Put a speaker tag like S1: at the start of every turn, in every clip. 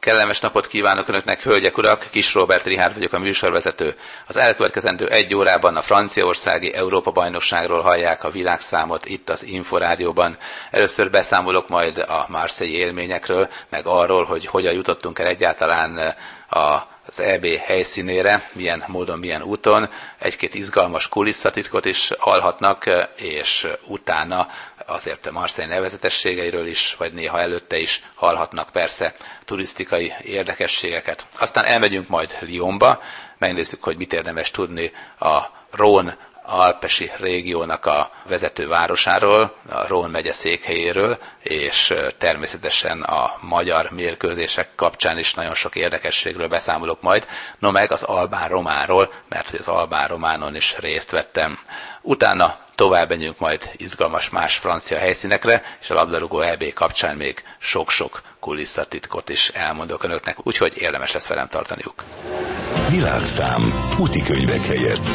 S1: Kellemes napot kívánok Önöknek, hölgyek, urak! Kis Róbert Richárd vagyok, a műsorvezető. Az elkövetkezendő 1 órában a franciaországi Európa-bajnokságról hallják a világszámot itt az Inforádióban. Először beszámolok majd a Marseille élményekről, meg arról, hogy hogyan jutottunk el egyáltalán az EB helyszínére, milyen módon, milyen úton. Egy-két izgalmas kulisszatitkot is hallhatnak, és utána azért Marseille nevezetességeiről is, vagy néha előtte is hallhatnak persze turisztikai érdekességeket. Aztán elmegyünk majd Lyonba, megnézzük, hogy mit érdemes tudni a Rhône alpesi régiónak a vezető városáról, a Rhône megye székhelyéről, és természetesen a magyar mérkőzések kapcsán is nagyon sok érdekességről beszámolok majd, no meg az Albán Románról, mert hogy az Albán Románon is részt vettem. Utána tovább megyünk majd izgalmas más francia helyszínekre, és a labdarúgó EB kapcsán még sok-sok kulisszatitkot is elmondok Önöknek, úgyhogy érdemes lesz velem tartaniuk.
S2: Világszám útikönyvek helyett.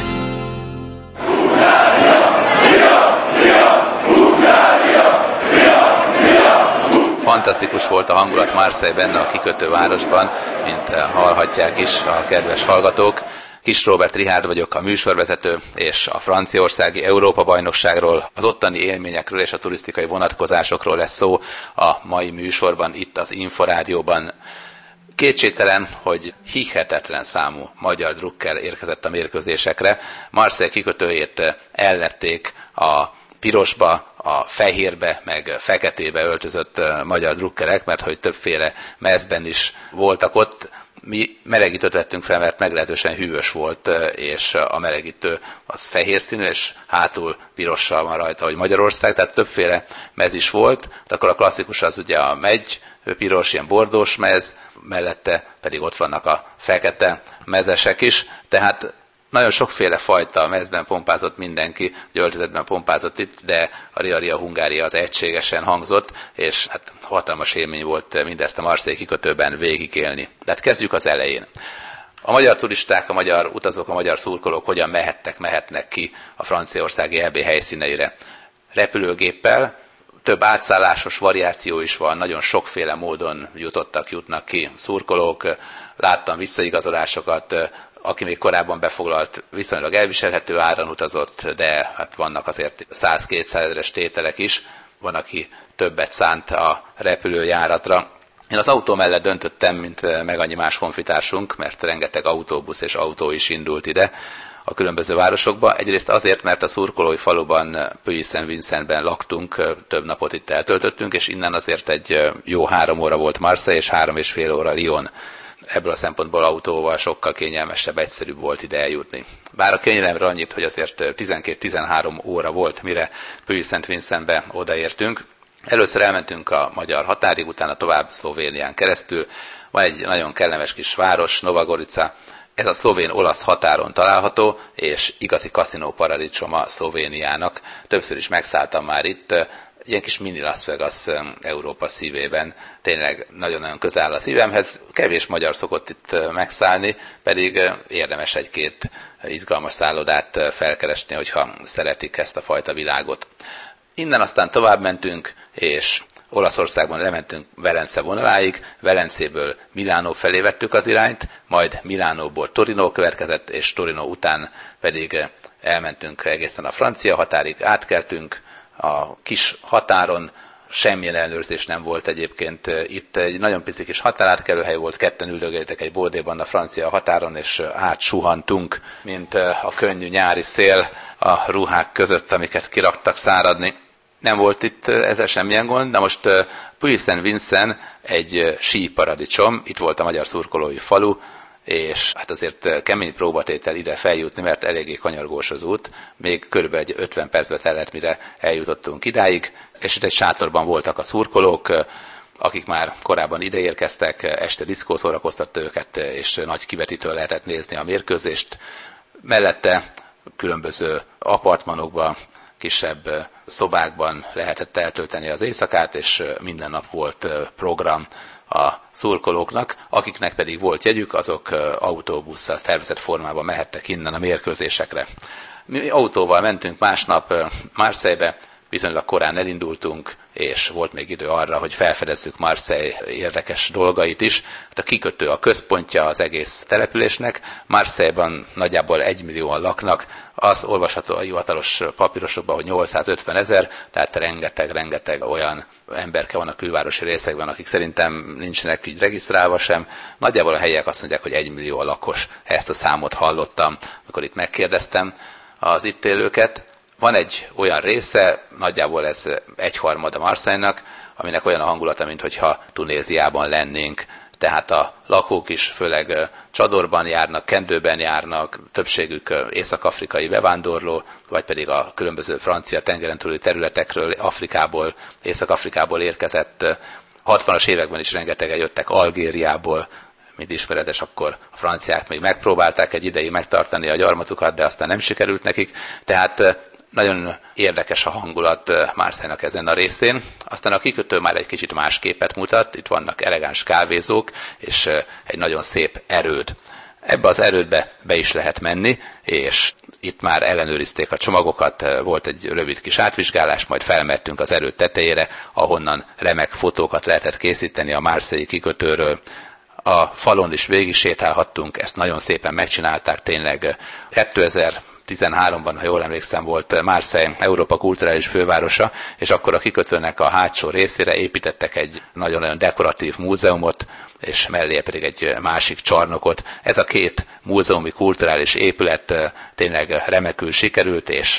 S1: Fantasztikus volt a hangulat Marseille-ben, a kikötő városban, mint hallhatják is a kedves hallgatók. Kis Róbert Richárd vagyok, a műsorvezető, és a franciaországi Európa-bajnokságról, az ottani élményekről és a turisztikai vonatkozásokról lesz szó a mai műsorban, itt az Inforádióban. Kétségtelen, hogy hihetetlen számú magyar drukker érkezett a mérkőzésekre. Marseille kikötőjét ellepték a pirosba, a fehérbe, meg feketébe öltözött magyar drukkerek, mert hogy többféle mezben is voltak ott. Mi melegítőt vettünk fel, mert meglehetősen hűvös volt, és a melegítő az fehér színű, és hátul pirossal van rajta, hogy Magyarország, tehát többféle mez is volt. Akkor a klasszikus az ugye a megy, piros, ilyen bordós mez, mellette pedig ott vannak a fekete mezesek is, tehát nagyon sokféle fajta mezben pompázott mindenki, öltözetben pompázott itt, de a Ria Hungária az egységesen hangzott, és hát hatalmas élmény volt mindezt a Marseille kikötőben végigélni. De hát kezdjük az elején. A magyar turisták, a magyar utazók, a magyar szurkolók hogyan mehetnek ki a franciaországi EB helyszíneire? Repülőgéppel, több átszállásos variáció is van, nagyon sokféle módon jutnak ki szurkolók, láttam visszaigazolásokat, aki még korábban befoglalt, viszonylag elviselhető áron utazott, de hát vannak azért 100-200 ezeres tételek is, van, aki többet szánt a repülőjáratra. Én az autó mellett döntöttem, mint meg annyi más honfitársunk, mert rengeteg autóbusz és autó is indult ide a különböző városokba. Egyrészt azért, mert a szurkolói faluban, Puy-Saint-Vincentben laktunk, több napot itt eltöltöttünk, és innen azért egy jó 3 óra volt Marseille, és 3,5 óra Lyon. Ebből a szempontból autóval sokkal kényelmesebb, egyszerűbb volt ide eljutni. Bár a kényelemre annyit, hogy azért 12-13 óra volt, mire Puy-Saint-Vincentbe odaértünk. Először elmentünk a magyar határig, utána tovább Szlovénián keresztül. Van egy nagyon kellemes kis város, Nova Gorica. Ez a szlovén-olasz határon található, és igazi kaszinó paradicsoma Szlovéniának. Többször is megszálltam már itt, ilyen kis mini Las Vegas Európa szívében, tényleg nagyon-nagyon közel áll a szívemhez. Kevés magyar szokott itt megszállni, pedig érdemes egy-két izgalmas szállodát felkeresni, hogyha szeretik ezt a fajta világot. Innen aztán tovább mentünk, és Olaszországban lementünk Velence vonaláig, Velencéből Milánó felé vettük az irányt, majd Milánóból Torino következett, és Torino után pedig elmentünk egészen a francia határig, átkeltünk a kis határon, semmilyen ellenőrzés nem volt egyébként. Itt egy nagyon pici kis határátkelőhely volt, ketten üldögéltek egy bordéban a francia határon, és átsuhantunk, mint a könnyű nyári szél a ruhák között, amiket kiraktak száradni. Nem volt itt ezzel semmilyen gond, de most Puy-Saint-Vincent egy síparadicsom, itt volt a magyar szurkolói falu, és hát azért kemény próbatétel ide feljutni, mert eléggé kanyargós az út, még körülbelül 50 percbe tellett, mire eljutottunk idáig, és itt egy sátorban voltak a szurkolók, akik már korábban ideérkeztek, este diszkó szórakoztatta őket, és nagy kivetítőn lehetett nézni a mérkőzést. Mellette különböző apartmanokban, kisebb szobákban lehetett eltölteni az éjszakát, és minden nap volt program a szurkolóknak, akiknek pedig volt jegyük, azok autóbusszal szervezett formában mehettek innen a mérkőzésekre. Mi autóval mentünk másnap Marseille-be, viszonylag korán elindultunk, és volt még idő arra, hogy felfedezzük Marseille érdekes dolgait is. Hát a kikötő a központja az egész településnek, Marseille-ban nagyjából 1 millióan laknak, az olvasható a hivatalos papírosokban, hogy 850 000, tehát rengeteg olyan emberke van a külvárosi részekben, akik szerintem nincsenek így regisztrálva sem. Nagyjából a helyiek azt mondják, hogy 1 millió a lakos. Ezt a számot hallottam, amikor itt megkérdeztem az itt élőket. Van egy olyan része, nagyjából ez 1/3 a Marseille-nak, aminek olyan a hangulata, mintha Tunéziában lennénk. Tehát a lakók is főleg csadorban járnak, kendőben járnak, többségük észak-afrikai bevándorló, vagy pedig a különböző francia tengeren túli területekről, Afrikából, Észak-Afrikából érkezett. 60-as években is rengetegen jöttek Algériából, mint ismeretes, akkor a franciák még megpróbálták egy ideig megtartani a gyarmatukat, de aztán nem sikerült nekik. Tehát nagyon érdekes a hangulat Marseille-nak ezen a részén. Aztán a kikötő már egy kicsit más képet mutat, itt vannak elegáns kávézók, és egy nagyon szép erőd. Ebbe az erődbe be is lehet menni, és itt már ellenőrizték a csomagokat, volt egy rövid kis átvizsgálás, majd felmettünk az erőd tetejére, ahonnan remek fotókat lehetett készíteni a Marseille-i kikötőről. A falon is végig sétálhattunk, ezt nagyon szépen megcsinálták, tényleg 2013-ban, ha jól emlékszem, volt Marseille Európa kulturális fővárosa, és akkor a kikötőnek a hátsó részére építettek egy nagyon-nagyon dekoratív múzeumot, és mellé pedig egy másik csarnokot. Ez a két múzeumi kulturális épület tényleg remekül sikerült, és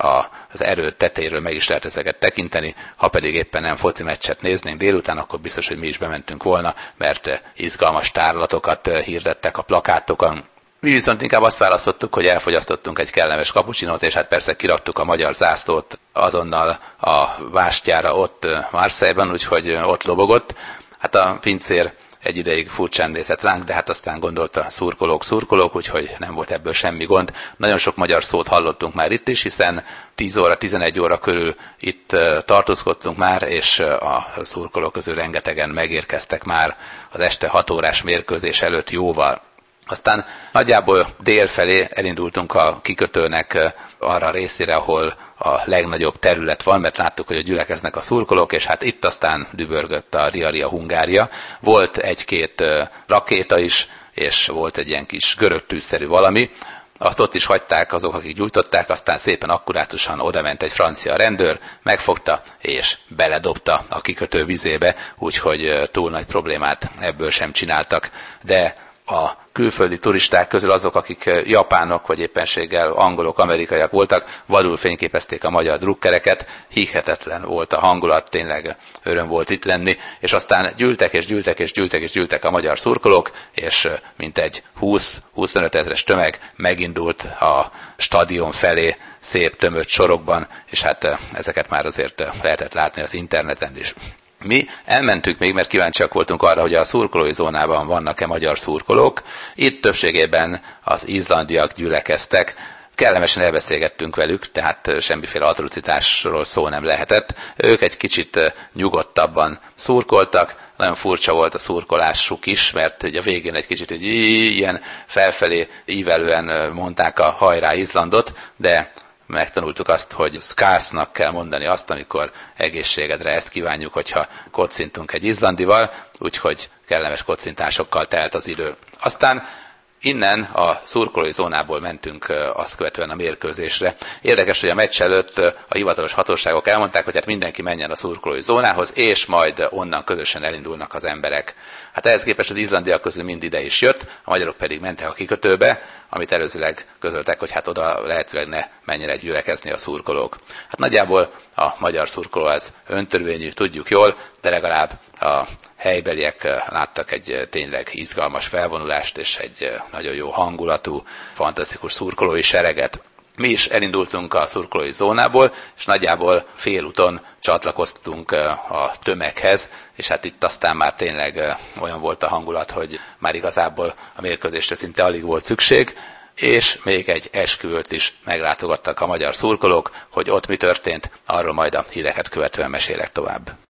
S1: az erőd tetejéről meg is lehet ezeket tekinteni. Ha pedig éppen nem foci meccset néznénk délután, akkor biztos, hogy mi is bementünk volna, mert izgalmas tárlatokat hirdettek a plakátokon. Mi viszont inkább azt választottuk, hogy elfogyasztottunk egy kellemes kapucsinót, és hát persze kiraktuk a magyar zászlót azonnal a vástyára ott Marseille-ban, úgyhogy ott lobogott. Hát a pincér egy ideig furcsán nézett ránk, de hát aztán gondolta szurkolók, úgyhogy nem volt ebből semmi gond. Nagyon sok magyar szót hallottunk már itt is, hiszen 10 óra, 11 óra körül itt tartózkodtunk már, és a szurkolók közül rengetegen megérkeztek már az este 6 órás mérkőzés előtt jóval. Aztán nagyjából dél felé elindultunk a kikötőnek arra a részére, ahol a legnagyobb terület van, mert láttuk, hogy gyülekeznek a szurkolók, és hát itt aztán dübörgött a Ria Hungária. Volt egy-két rakéta is, és volt egy ilyen kis görögtűzszerű valami. Azt ott is hagyták azok, akik gyújtották, aztán szépen akkurátusan odament egy francia rendőr, megfogta és beledobta a kikötő vizébe, úgyhogy túl nagy problémát ebből sem csináltak. De a külföldi turisták közül azok, akik japánok, vagy éppenséggel angolok, amerikaiak voltak, vadul fényképezték a magyar drukkereket, hihetetlen volt a hangulat, tényleg öröm volt itt lenni, és aztán gyűltek a magyar szurkolók, és mintegy 20-25 ezres tömeg megindult a stadion felé szép tömött sorokban, és hát ezeket már azért lehetett látni az interneten is. Mi elmentünk még, mert kíváncsiak voltunk arra, hogy a szurkolói zónában vannak-e magyar szurkolók. Itt többségében az izlandiak gyülekeztek. Kellemesen elbeszélgettünk velük, tehát semmiféle atrocitásról szó nem lehetett. Ők egy kicsit nyugodtabban szurkoltak. Nagyon furcsa volt a szurkolásuk is, mert ugye a végén egy kicsit ilyen felfelé ívelően mondták a hajrá Izlandot, de megtanultuk azt, hogy skásnak kell mondani azt, amikor egészségedre ezt kívánjuk, hogyha kocintunk egy izlandival, úgyhogy kellemes kocintásokkal telt az idő. Aztán innen a szurkolói zónából mentünk azt követően a mérkőzésre. Érdekes, hogy a meccs előtt a hivatalos hatóságok elmondták, hogy hát mindenki menjen a szurkolói zónához, és majd onnan közösen elindulnak az emberek. Hát ehhez képest az izlandiak közül mind ide is jött, a magyarok pedig mentek a kikötőbe, amit előzőleg közöltek, hogy hát oda lehetőleg ne menjenek gyülekezni a szurkolók. Hát nagyjából a magyar szurkoló ez öntörvényű, tudjuk jól, de legalább a helybeliek láttak egy tényleg izgalmas felvonulást és egy nagyon jó hangulatú, fantasztikus szurkolói sereget. Mi is elindultunk a szurkolói zónából, és nagyjából félúton csatlakoztunk a tömeghez, és hát itt aztán már tényleg olyan volt a hangulat, hogy már igazából a mérkőzésre szinte alig volt szükség, és még egy esküvőt is meglátogattak a magyar szurkolók, hogy ott mi történt, arról majd a híreket követően mesélek tovább.